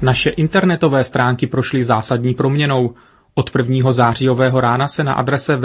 Naše internetové stránky prošly zásadní proměnou. Od 1. zářijového rána se na adrese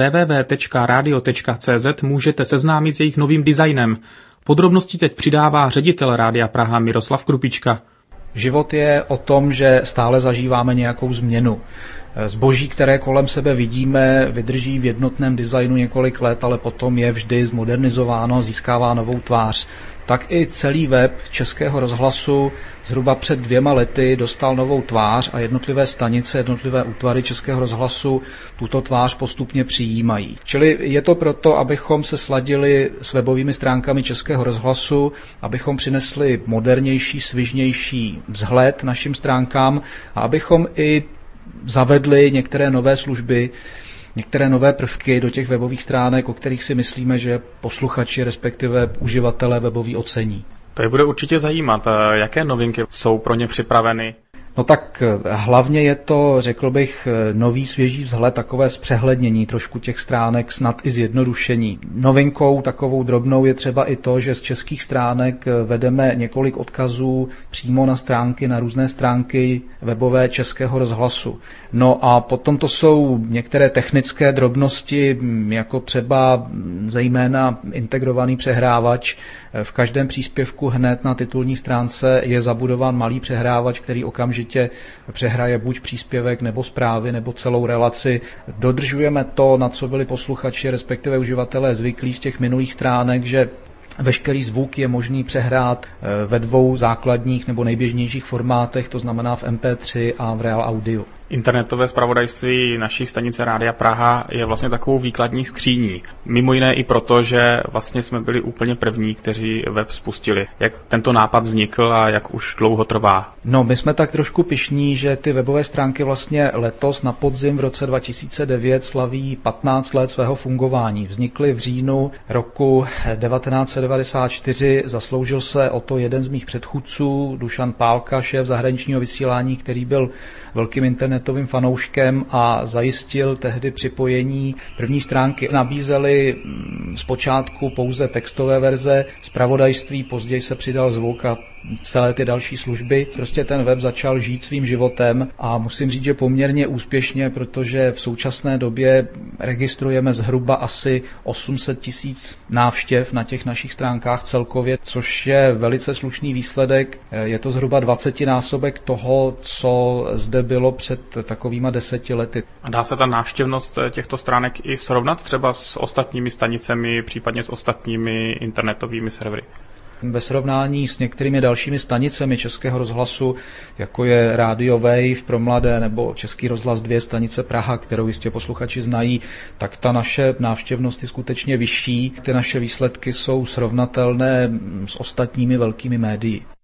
www.radio.cz můžete seznámit s jejich novým designem. Podrobnosti teď přidává ředitel Rádia Praha Miroslav Krupička. Život je o tom, že stále zažíváme nějakou změnu. Zboží, které kolem sebe vidíme, vydrží v jednotném designu několik let, ale potom je vždy zmodernizováno, získává novou tvář. Tak i celý web Českého rozhlasu zhruba před 2 lety dostal novou tvář a jednotlivé stanice, jednotlivé útvary Českého rozhlasu tuto tvář postupně přijímají. Čili je to proto, abychom se sladili s webovými stránkami Českého rozhlasu, abychom přinesli modernější, svižnější vzhled našim stránkám a abychom i zavedli některé nové služby, některé nové prvky do těch webových stránek, o kterých si myslíme, že posluchači, respektive uživatelé weboví ocení. To je bude určitě zajímat. Jaké novinky jsou pro ně připraveny? No tak hlavně je to, řekl bych, nový svěží vzhled, takové zpřehlednění trošku těch stránek, snad i zjednodušení. Novinkou takovou drobnou je třeba i to, že z českých stránek vedeme několik odkazů přímo na stránky, na různé stránky webové Českého rozhlasu. No a potom to jsou některé technické drobnosti, jako třeba zejména integrovaný přehrávač. V každém příspěvku hned na titulní stránce je zabudován malý přehrávač, který okamžitě přehraje buď příspěvek, nebo zprávy, nebo celou relaci. Dodržujeme to, na co byli posluchači, respektive uživatelé zvyklí z těch minulých stránek, že veškerý zvuk je možný přehrát ve 2 základních nebo nejběžnějších formátech, to znamená v MP3 a v Real Audio. Internetové zpravodajství naší stanice Rádia Praha je vlastně takovou výkladní skříní. Mimo jiné i proto, že vlastně jsme byli úplně první, kteří web spustili. Jak tento nápad vznikl a jak už dlouho trvá? No, my jsme tak trošku pyšní, že ty webové stránky vlastně letos na podzim v roce 2009 slaví 15 let svého fungování. Vznikly v říjnu roku 1994, zasloužil se o to jeden z mých předchůdců, Dušan Pálka, šéf zahraničního vysílání, který byl velkým internetovým fanouškem a zajistil tehdy připojení. První stránky nabízely zpočátku pouze textové verze zpravodajství, později se přidal zvuk a celé ty další služby. Prostě ten web začal žít svým životem a musím říct, že poměrně úspěšně, protože v současné době registrujeme zhruba asi 800 000 návštěv na těch našich stránkách celkově, což je velice slušný výsledek. Je to zhruba 20násobek toho, co zde bylo před takovýma 10 lety. A dá se ta návštěvnost těchto stránek i srovnat třeba s ostatními stanicemi, případně s ostatními internetovými servery? Ve srovnání s některými dalšími stanicemi Českého rozhlasu, jako je Radio Wave pro mladé nebo Český rozhlas 2 stanice Praha, kterou jistě posluchači znají, tak ta naše návštěvnost je skutečně vyšší. Ty naše výsledky jsou srovnatelné s ostatními velkými médii.